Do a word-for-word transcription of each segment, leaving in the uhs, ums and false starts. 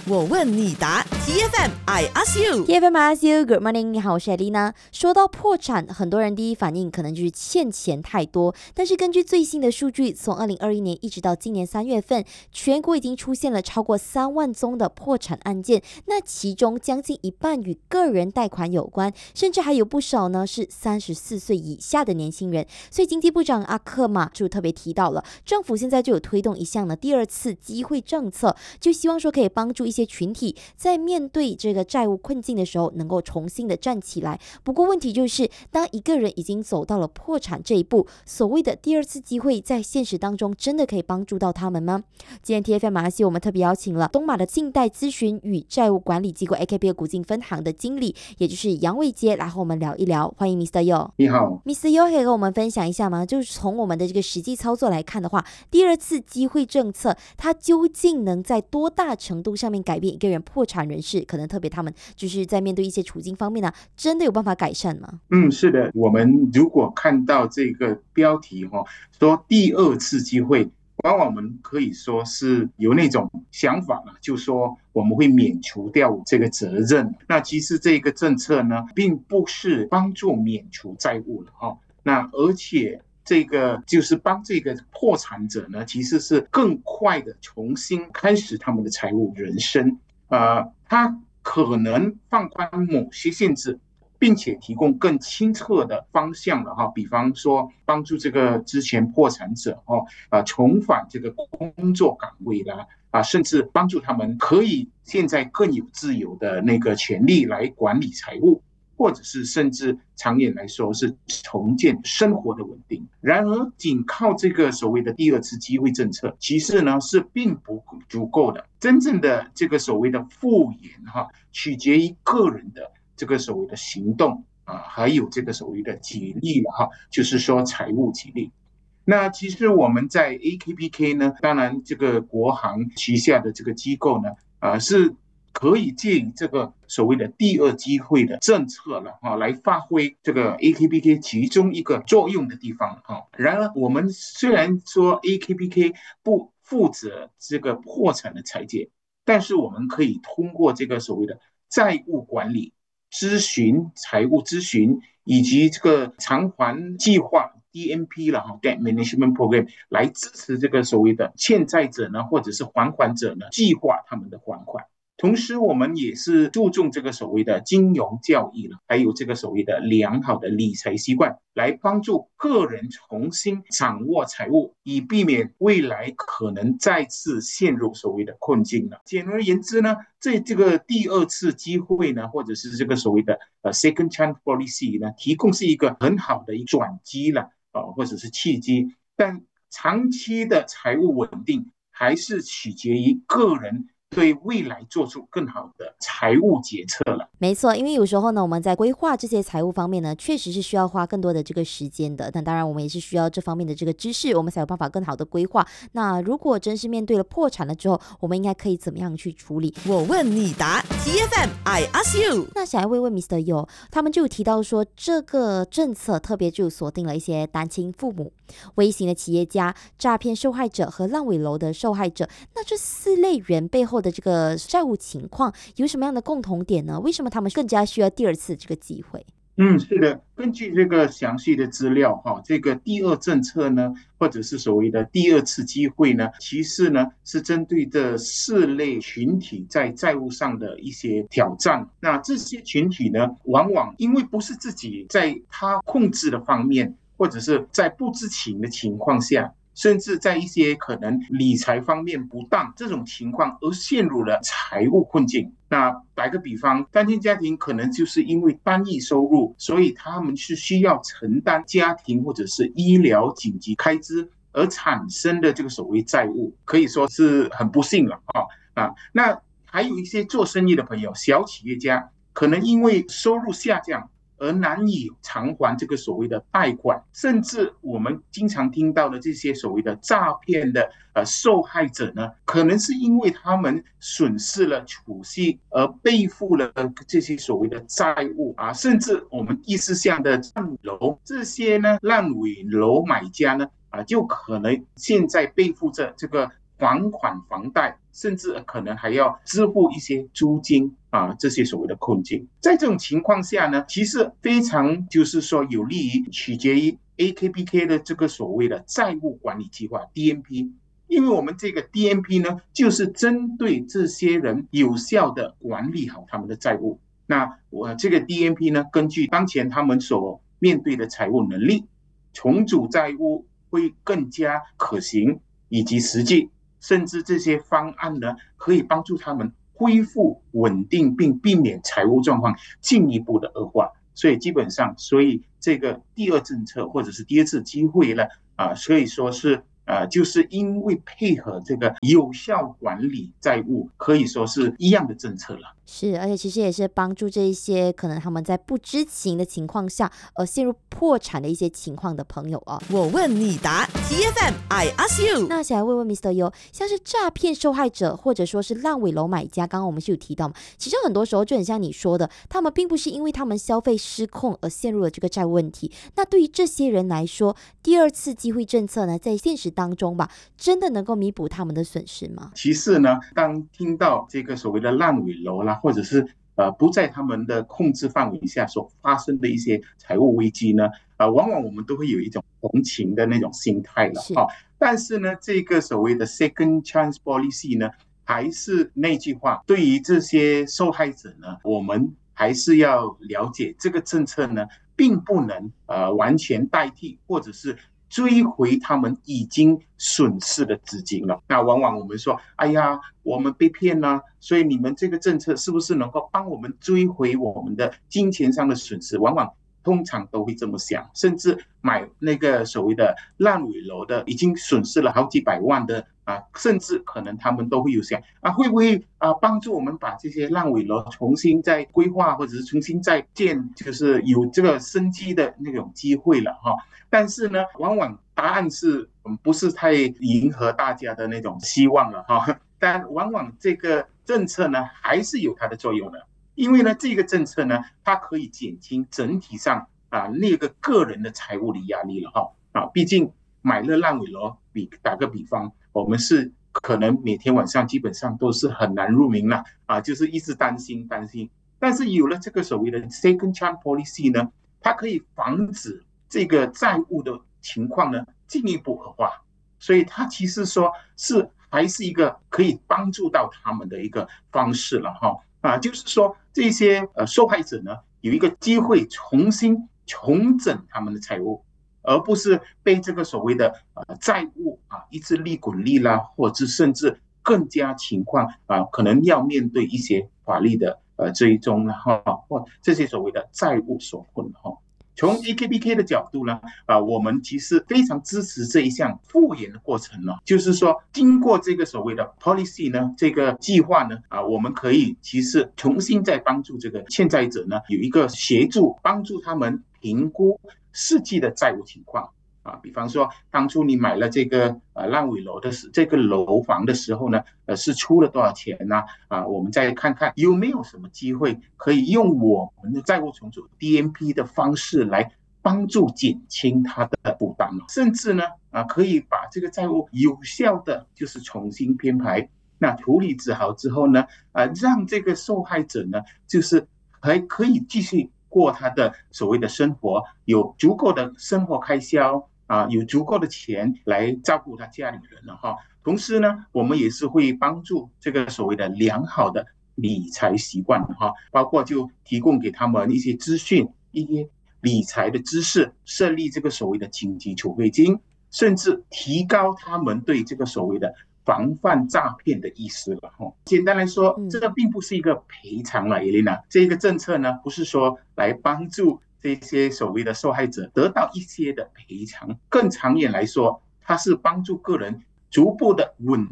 我问你答 T F M I ask you T F M I ask you Good morning， 你好，我是 Elena。 说到破产，很多人第一反应可能就是欠钱太多，但是根据最新的数据，从二零二一年一直到今年三月份，全国已经出现了超过三万宗的破产案件，那其中将近一半与个人贷款有关，甚至还有不少呢是三十四岁以下的年轻人。所以经济部长阿克马就特别提到了，政府现在就有推动一项呢第二次机会政策，就希望说可以帮助一些群体在面对这个债务困境的时候能够重新的站起来。不过问题就是当一个人已经走到了破产这一步，所谓的第二次机会在现实当中真的可以帮助到他们吗？今天 T F M 马来西亚我们特别邀请了东马的信贷咨询与债务管理机构 A K B 古晋分行的经理，也就是杨伟杰来和我们聊一聊。欢迎 Mister Yo。 你好 Mister Yo 可以跟我们分享一下吗？就是从我们的这个实际操作来看的话，第二次机会政策它究竟能在多大程度上面改变一个人破产人士，可能特别他们就是在面对一些处境方面呢，真的有办法改善吗？ 嗯，是的，我们如果看到这个标题哈、哦，说第二次机会，往往我们可以说是有那种想法了，就说我们会免除掉这个责任。那其实这个政策呢，并不是帮助免除债务了哈、哦，那而且这个就是帮这个破产者呢，其实是更快的重新开始他们的财务人生。呃，他可能放宽某些限制，并且提供更清澈的方向了哈，比方说帮助这个之前破产者哦啊重返这个工作岗位啦啊，甚至帮助他们可以现在更有自由的那个权利来管理财务，或者是甚至长远来说是重建生活的稳定。然而仅靠这个所谓的第二次机会政策，其实呢是并不足够的。真正的这个所谓的复原哈，取决于个人的这个所谓的行动啊，还有这个所谓的己力了哈，就是说财务己力。那其实我们在 A K B K 呢，当然这个国行旗下的这个机构呢，啊是可以借以这个所谓的第二机会的政策了哈，来发挥这个 A K B K 其中一个作用的地方哈。然而，我们虽然说 A K B K 不负责这个破产的裁决，但是我们可以通过这个所谓的债务管理、咨询、财务咨询以及这个偿还计划 D M P 了哈 Debt Management Program 来支持这个所谓的欠债者呢，或者是还款者呢，计划他们的还款。同时我们也是注重这个所谓的金融教育了，还有这个所谓的良好的理财习惯，来帮助个人重新掌握财务，以避免未来可能再次陷入所谓的困境了。简而言之呢，这这个第二次机会呢，或者是这个所谓的呃 second chance policy 呢，提供是一个很好的一个转机了，呃，或者是契机，但长期的财务稳定还是取决于个人对未来做出更好的财务决策了。 没错，因为有时候呢，我们在规划这些财务方面呢，确实是需要花更多的这个时间的。但当然，我们也是需要这方面的这个知识，我们才有办法更好的规划。那如果真是面对了破产了之后，我们应该可以怎么样去处理？ 我问你答 T F M I ask you。 那想要问问 Mister Yo， 他们就有提到说，这个政策特别就锁定了一些单亲父母、微型的企业家、诈骗受害者和烂尾楼的受害者。那这四类人背后的这个债务情况有什么样的共同点呢？为什么他们更加需要第二次这个机会？ 嗯，是的，根据这个详细的资料哈，这个第二政策呢，或者是所谓的第二次机会呢，其实呢是针对这四类群体在债务上的一些挑战。那这些群体呢，往往因为不是自己在他控制的方面，或者是在不知情的情况下，甚至在一些可能理财方面不当这种情况而陷入了财务困境。那打个比方，单亲家庭可能就是因为单一收入，所以他们是需要承担家庭或者是医疗紧急开支而产生的这个所谓债务，可以说是很不幸了啊啊！那还有一些做生意的朋友，小企业家可能因为收入下降而难以偿还这个所谓的贷款，甚至我们经常听到的这些所谓的诈骗的呃受害者呢，可能是因为他们损失了储蓄而背负了这些所谓的债务啊，甚至我们意识下的烂楼，这些呢烂尾楼买家呢啊，就可能现在背负着这个还款房贷，甚至可能还要支付一些租金啊，这些所谓的困境。在这种情况下呢，其实非常就是说有利于取决于 A K B K 的这个所谓的债务管理计划 D M P。因为我们这个 D M P 呢，就是针对这些人有效的管理好他们的债务。那我这个 D M P 呢，根据当前他们所面对的财务能力，重组债务会更加可行以及实际，甚至这些方案呢，可以帮助他们恢复稳定，并避免财务状况进一步的恶化。所以基本上，所以这个第二政策或者是第二次机会呢，啊，所以说是。呃，就是因为配合这个有效管理债务，可以说是一样的政策了。 是，而且其实也是帮助这一些可能他们在不知情的情况下而陷入破产的一些情况的朋友啊。 我问你答 ，T F M I ask you。 那想来问问 Mister Yo， 像是诈骗受害者或者说是烂尾楼买家，刚刚我们是有提到嘛，其实很多时候就很像你说的，他们并不是因为他们消费失控而陷入了这个债务问题。那对于这些人来说，第二次机会政策呢，在现实当中吧，真的能够弥补他们的损失吗？ 其次呢，当听到这个所谓的烂尾楼啦，或者是呃不在他们的控制范围下所发生的一些财务危机呢，呃，往往我们都会有一种同情的那种心态了哈、哦。但是呢，这个所谓的 second chance policy 呢，还是那句话，对于这些受害者呢，我们还是要了解这个政策呢，并不能呃完全代替或者是追回他们已经损失的资金了。那往往我们说，哎呀，我们被骗了，所以你们这个政策是不是能够帮我们追回我们的金钱上的损失？往往通常都会这么想，甚至买那个所谓的烂尾楼的，已经损失了好几百万的啊，甚至可能他们都会有想啊，会不会啊帮助我们把这些烂尾楼重新再规划，或者是重新再建，就是有这个生机的那种机会了哈。但是呢，往往答案是不是太迎合大家的那种希望了哈。但往往这个政策呢，还是有它的作用的。因为呢，这个政策呢，它可以减轻整体上啊那个个人的财务的压力了哈啊，毕竟买了烂尾楼，比打个比方，我们是可能每天晚上基本上都是很难入眠了啊，就是一直担心担心。但是有了这个所谓的 second chance policy 呢，它可以防止这个债务的情况呢进一步恶化，所以它其实说是还是一个可以帮助到他们的一个方式了哈。啊，就是说这些呃受害者呢有一个机会重新重整他们的财务，而不是被这个所谓的呃债务啊一直利滚利啦，或者甚至更加情况啊可能要面对一些法律的呃追踪啦哈，或这些所谓的债务所困哈。从 A K B K 的角度呢，啊，我们其实非常支持这一项复原的过程呢，就是说，经过这个所谓的 policy 呢，这个计划呢，啊，我们可以其实重新再帮助这个欠债者呢，有一个协助，帮助他们评估实际的债务情况。啊，比方说，当初你买了这个呃烂尾楼的这个楼房的时候呢，呃是出了多少钱呢、啊？啊，我们再看看有没有什么机会可以用我们的债务重组 D M P 的方式来帮助减轻他的负担，甚至呢啊可以把这个债务有效的就是重新编排，那处理治好之后呢，啊让这个受害者呢就是还可以继续过他的所谓的生活，有足够的生活开销。啊，有足够的钱来照顾他家里人了哈。同时呢，我们也是会帮助这个所谓的良好的理财习惯哈，包括就提供给他们一些资讯、一些理财的知识，设立这个所谓的紧急储备金，甚至提高他们对这个所谓的防范诈骗的意识了哈。简单来说，这个并不是一个赔偿了 ，Elena， 这个政策呢，不是说来帮助这些所谓的受害者得到一些的赔偿，更长远来说，它是帮助个人逐步的稳定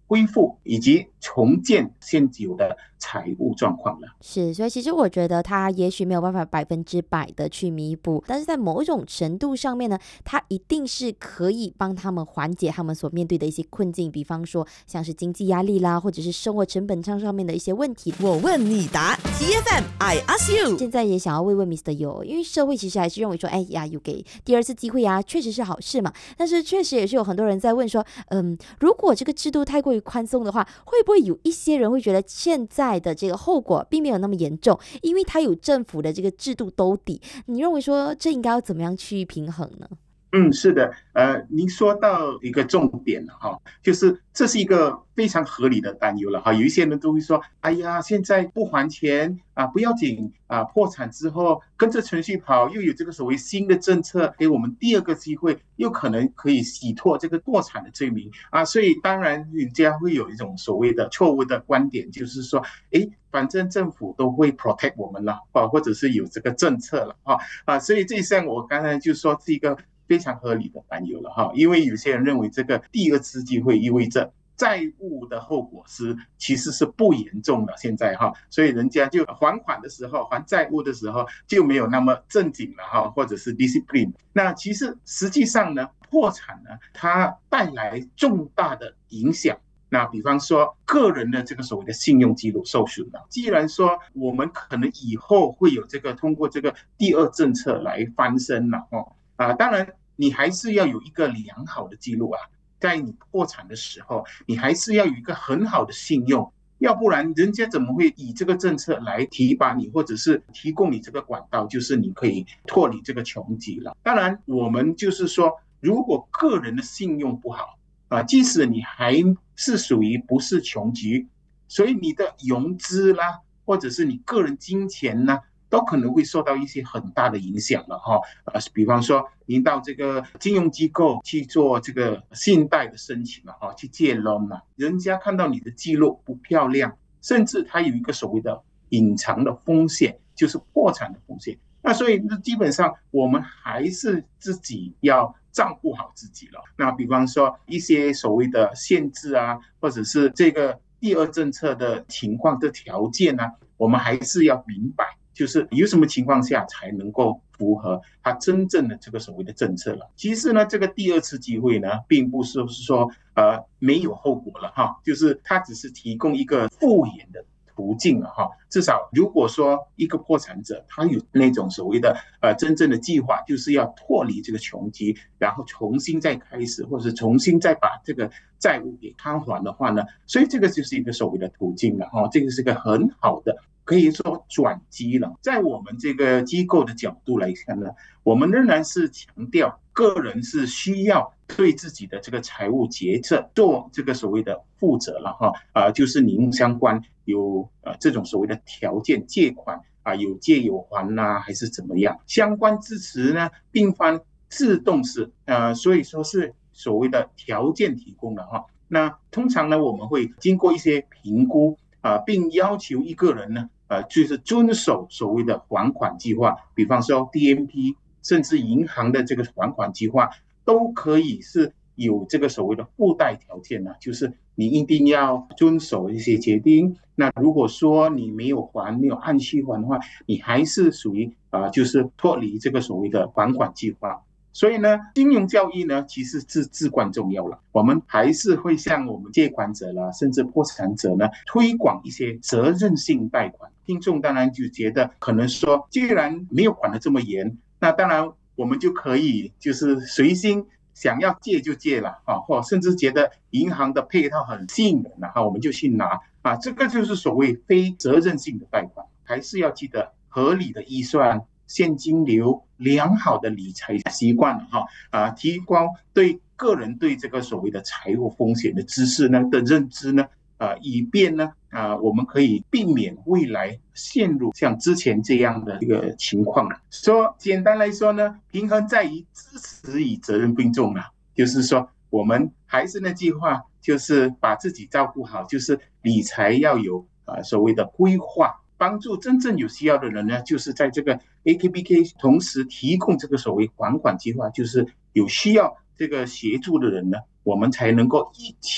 恢复以及重建现有的财务状况了。 是，所以其实我觉得他也许没有办法百分之百的去弥补，但是在某种程度上面呢，他一定是可以帮他们缓解他们所面对的一些困境，比方说像是经济压力啦，或者是生活成本上上面的一些问题。 我问你答 ，T F M I ask you。 现在也想要问问 Mister Yo， 因为社会其实还是认为说，哎呀，有给第二次机会啊，确实是好事嘛。但是确实也是有很多人在问说，嗯，如果这个制度太过于宽松的话，会不会有一些人会觉得现在的这个后果并没有那么严重，因为它有政府的这个制度兜底？你认为说这应该要怎么样去平衡呢？ 嗯，是的，呃，您说到一个重点了哈，就是这是一个非常合理的担忧了哈。有一些人都会说，哎呀，现在不还钱啊，不要紧啊，破产之后跟着程序跑，又有这个所谓新的政策给我们第二个机会，又可能可以洗脱这个破产的罪名啊。所以当然人家会有一种所谓的错误的观点，就是说，哎，反正政府都会 protect 我们了啊，或者是有这个政策了啊啊，所以这一项我刚才就说是一个非常合理的担忧了哈，因为有些人认为这个第二次机会意味着债务的后果是其实是不严重的，现在哈，所以人家就还款的时候还债务的时候就没有那么正经了哈，或者是 discipline。那其实实际上呢，破产呢，它带来重大的影响。那比方说个人的这个所谓的信用记录受损了，既然说我们可能以后会有这个通过这个第二政策来翻身了哦。啊，当然你还是要有一个良好的记录啊，在你破产的时候，你还是要有一个很好的信用，要不然人家怎么会以这个政策来提拔你，或者是提供你这个管道，就是你可以脱离这个穷极了。当然，我们就是说，如果个人的信用不好啊，即使你还是属于不是穷极，所以你的融资啦，或者是你个人金钱啦，都可能会受到一些很大的影响了哈，呃，比方说您到这个金融机构去做这个信贷的申请了哈，去借 loan 嘛，人家看到你的记录不漂亮，甚至它有一个所谓的隐藏的风险，就是破产的风险。那所以基本上我们还是自己要照顾好自己了。那比方说一些所谓的限制啊，或者是这个第二政策的情况的条件啊，我们还是要明白。就是有什么情况下才能够符合它真正的这个所谓的政策了。其实呢，这个第二次机会呢，并不是说呃没有后果了哈，就是它只是提供一个复原的途径了哈。至少如果说一个破产者他有那种所谓的呃真正的计划，就是要脱离这个穷极，然后重新再开始，或者是重新再把这个债务给偿还的话呢，所以这个就是一个所谓的途径了哈。这个是个很好的。可以说转机了。在我们这个机构的角度来看呢，我们仍然是强调个人是需要对自己的这个财务决策做这个所谓的负责了哈，啊，就是您相关有呃这种所谓的条件借款啊，有借有还呐、啊，还是怎么样？相关支持呢，并非自动式，呃，所以说是所谓的条件提供的哈。那通常呢，我们会经过一些评估。啊，并要求一个人呢，呃，就是遵守所谓的还款计划，比方说 D M P， 甚至银行的这个还款计划，都可以是有这个所谓的附带条件呢，就是你一定要遵守一些决定。那如果说你没有还，没有按期还的话，你还是属于啊、呃，就是脱离这个所谓的还款计划。所以呢，金融教育呢，其实是至关重要了。我们还是会向我们借款者啦，甚至破产者呢，推广一些责任性贷款。听众当然就觉得，可能说，既然没有管得这么严，那当然我们就可以就是随心想要借就借了啊，或甚至觉得银行的配套很吸引人了哈，我们就去拿啊。这个就是所谓非责任性的贷款，还是要记得合理的预算。现金流良好的理财习惯哈啊，提高对个人对这个所谓的财务风险的知识呢的认知呢啊，以便呢啊我们可以避免未来陷入像之前这样的一个情况。说简单来说呢，平衡在于支持与责任并重啊，就是说我们还是那句话，就是把自己照顾好，就是理财要有啊所谓的规划。帮助真正有需要的人呢，就是在这个 A K B K 同时提供这个所谓还款计划，就是有需要这个协助的人呢，我们才能够一起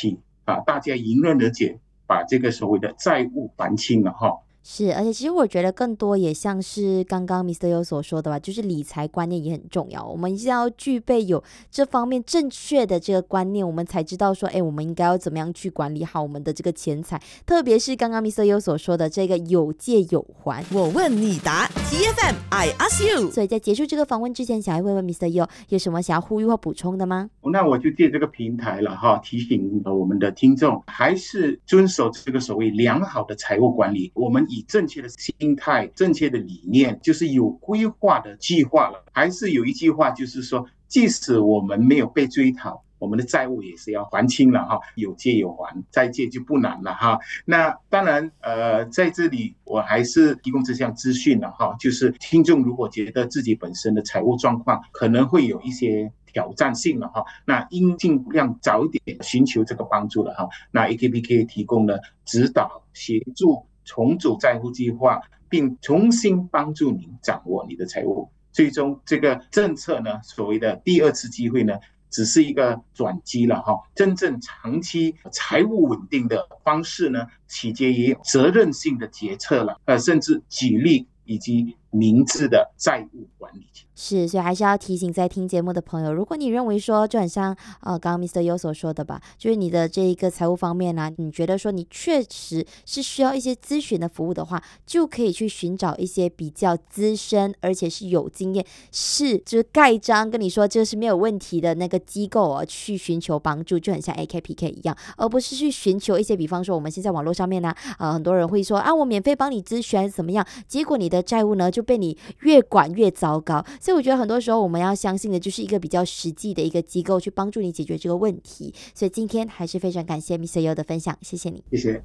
啊，大家迎刃而解，把这个所谓的债务还清了哈。 是，而且其实我觉得更多也像是刚刚 Mister Yo 所说的吧，就是理财观念也很重要，我们一定要具备有这方面正确的这个观念，我们才知道说，哎，我们应该要怎么样去管理好我们的这个钱财，特别是刚刚 Mister Yo 所说的这个有借有还。 我问你答 T F M I ask you。 所以在结束这个访问之前，想要问问 Mister Yo 有什么想要呼吁或补充的吗？ 那我就借这个平台了哈，提醒我们的听众，还是遵守这个所谓良好的财务管理。我们以正确的心态、正确的理念，就是有规划的计划了。还是有一句话，就是说，即使我们没有被追讨，我们的债务也是要还清了哈，有借有还，再借就不难了哈。那当然，呃，在这里我还是提供这项资讯了哈，就是听众如果觉得自己本身的财务状况可能会有一些挑战性了哈，那应尽量早一点寻求这个帮助了哈。那 A K P K 提供了指导、协助重组债务计划，并重新帮助您掌握你的财务。最终，这个政策呢，所谓的第二次机会呢，只是一个转机了哈。真正长期财务稳定的方式呢，取决于责任性的决策了，呃，甚至纪律以及明智的债务管理。 是，所以还是要提醒在听节目的朋友，如果你认为说就很像呃刚刚 Mister Yo 所说的吧，就是你的这一个财务方面啊，你觉得说你确实是需要一些咨询的服务的话，就可以去寻找一些比较资深而且是有经验，是就是盖章跟你说这是没有问题的那个机构哦，去寻求帮助，就很像 A K P K 一样，而不是去寻求一些比方说我们现在网络上面呢、啊，呃很多人会说啊我免费帮你咨询怎么样，结果你的债务呢就被你越管越糟糕。所以我觉得很多时候我们要相信的就是一个比较实际的一个机构去帮助你解决这个问题。所以今天还是非常感谢 Mister Yo 的分享，谢谢你。 谢谢。